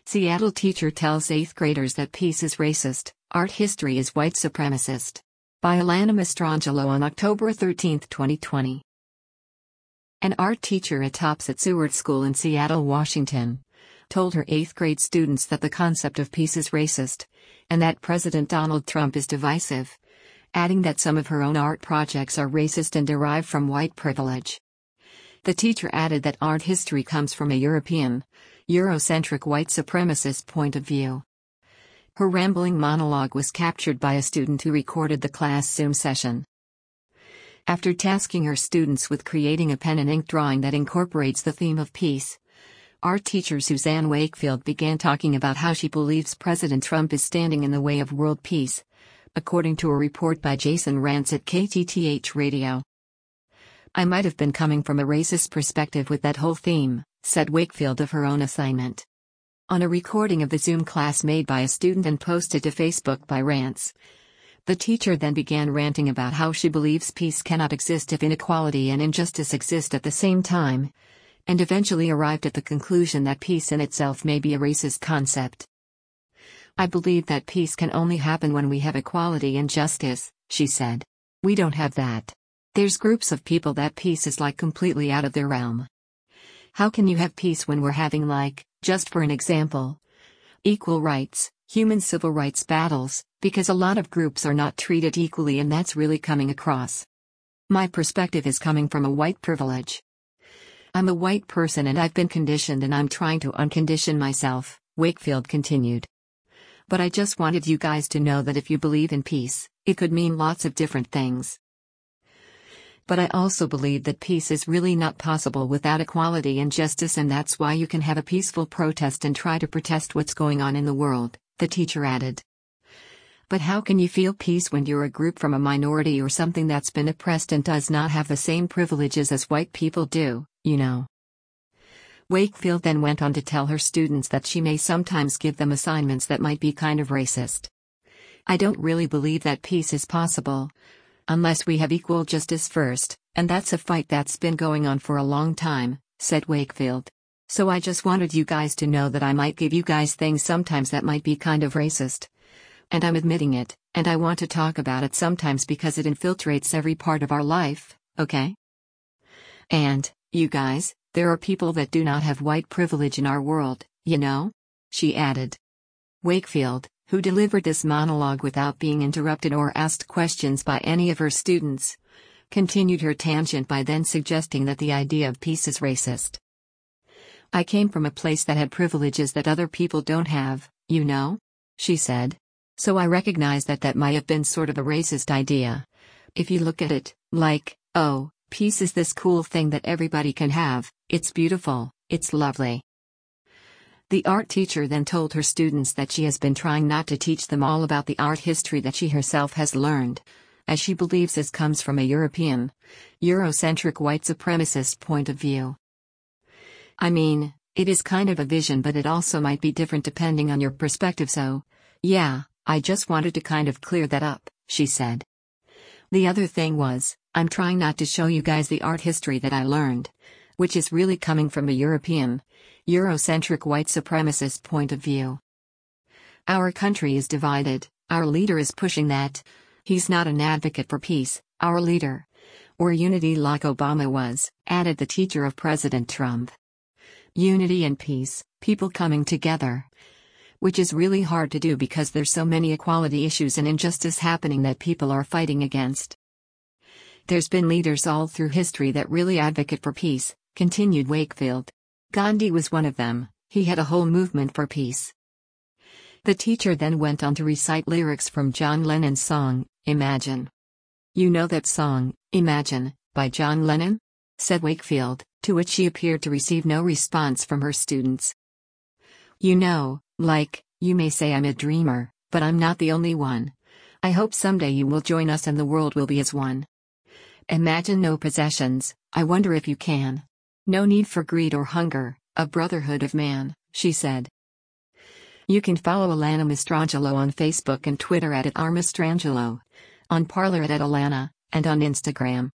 Seattle teacher tells 8th graders that peace is racist, art history is white supremacist. By Alana Mastrangelo on October 13, 2020. An art teacher at Topset Seward School in Seattle, Washington, told her 8th grade students that the concept of peace is racist, and that President Donald Trump is divisive, adding that some of her own art projects are racist and derive from white privilege. The teacher added that art history comes from a European, Eurocentric white supremacist point of view. Her rambling monologue was captured by a student who recorded the class Zoom session. After tasking her students with creating a pen and ink drawing that incorporates the theme of peace, art teacher Suzanne Wakefield began talking about how she believes President Trump is standing in the way of world peace, according to a report by Jason Rantz at KTTH Radio. "I might have been coming from a racist perspective with that whole theme," said Wakefield of her own assignment. On a recording of the Zoom class made by a student and posted to Facebook by Rantz, the teacher then began ranting about how she believes peace cannot exist if inequality and injustice exist at the same time, and eventually arrived at the conclusion that peace in itself may be a racist concept. "I believe that peace can only happen when we have equality and justice," she said. "We don't have that. There's groups of people that peace is like completely out of their realm. How can you have peace when we're having, like, just for an example, equal rights, human civil rights battles, because a lot of groups are not treated equally, and that's really coming across. My perspective is coming from a white privilege. I'm a white person and I've been conditioned and I'm trying to uncondition myself," Wakefield continued. "But I just wanted you guys to know that if you believe in peace, it could mean lots of different things. But I also believe that peace is really not possible without equality and justice, and that's why you can have a peaceful protest and try to protest what's going on in the world," the teacher added. "But how can you feel peace when you're a group from a minority or something that's been oppressed and does not have the same privileges as white people do, you know?" Wakefield then went on to tell her students that she may sometimes give them assignments that might be kind of racist. "I don't really believe that peace is possible unless we have equal justice first, and that's a fight that's been going on for a long time," said Wakefield. "So I just wanted you guys to know that I might give you guys things sometimes that might be kind of racist. And I'm admitting it, and I want to talk about it sometimes because it infiltrates every part of our life, okay? And, you guys, there are people that do not have white privilege in our world, you know?" she added. Wakefield, who delivered this monologue without being interrupted or asked questions by any of her students, continued her tangent by then suggesting that the idea of peace is racist. "I came from a place that had privileges that other people don't have, you know?" she said. "So I recognize that that might have been sort of a racist idea. If you look at it, like, oh, peace is this cool thing that everybody can have, it's beautiful, it's lovely." The art teacher then told her students that she has been trying not to teach them all about the art history that she herself has learned, as she believes this comes from a European, Eurocentric white supremacist point of view. "I mean, it is kind of a vision, but it also might be different depending on your perspective, so, yeah, I just wanted to kind of clear that up," she said. "The other thing was, I'm trying not to show you guys the art history that I learned, which is really coming from a European, Eurocentric white supremacist point of view. Our country is divided, our leader is pushing that. He's not an advocate for peace, our leader. Or unity like Obama was," added the teacher of President Trump. "Unity and peace, people coming together. Which is really hard to do because there's so many equality issues and injustice happening that people are fighting against. There's been leaders all through history that really advocate for peace," continued Wakefield. "Gandhi was one of them, he had a whole movement for peace." The teacher then went on to recite lyrics from John Lennon's song, Imagine. "You know that song, Imagine, by John Lennon?" said Wakefield, to which she appeared to receive no response from her students. "You know, like, you may say I'm a dreamer, but I'm not the only one. I hope someday you will join us and the world will be as one. Imagine no possessions, I wonder if you can. No need for greed or hunger, a brotherhood of man," she said. You can follow Alana Mastrangelo on Facebook and Twitter at @rmastrangelo, on Parler at @Alana, and on Instagram